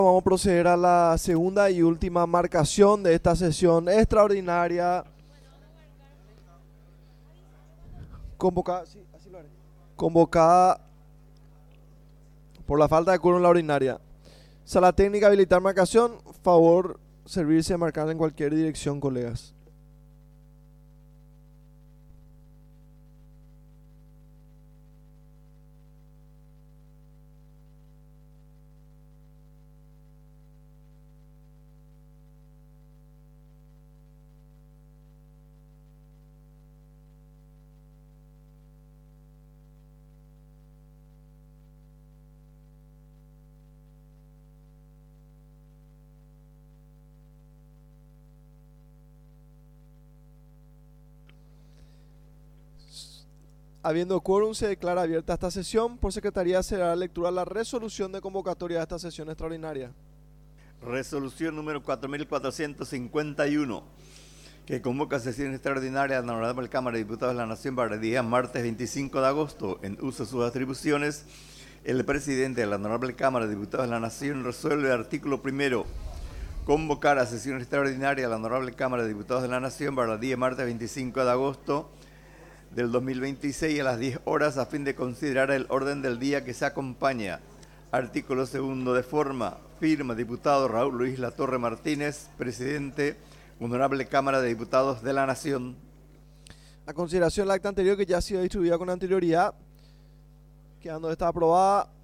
Vamos a proceder a la segunda y última marcación de esta sesión extraordinaria convocada, sí, así lo haré. Convocada por la falta de quórum en la ordinaria. Sala técnica, habilitar marcación. Favor, servirse de marcar en cualquier dirección, colegas. Habiendo quórum, se declara abierta esta sesión. Por secretaría se dará lectura a la resolución de convocatoria de esta sesión extraordinaria. Resolución número 4451, que convoca sesión extraordinaria de la Honorable Cámara de Diputados de la Nación para el día martes 25 de agosto. En uso de sus atribuciones, el presidente de la Honorable Cámara de Diputados de la Nación resuelve, artículo primero, convocar a sesión extraordinaria de la Honorable Cámara de Diputados de la Nación para el día martes 25 de agosto del 2026 a las 10 horas a fin de considerar el orden del día que se acompaña. Artículo segundo de forma. Firma diputado Raúl Luis Latorre Martínez, presidente, Honorable Cámara de Diputados de la Nación. A consideración del acta anterior que ya ha sido distribuida con anterioridad, quedando esta aprobada,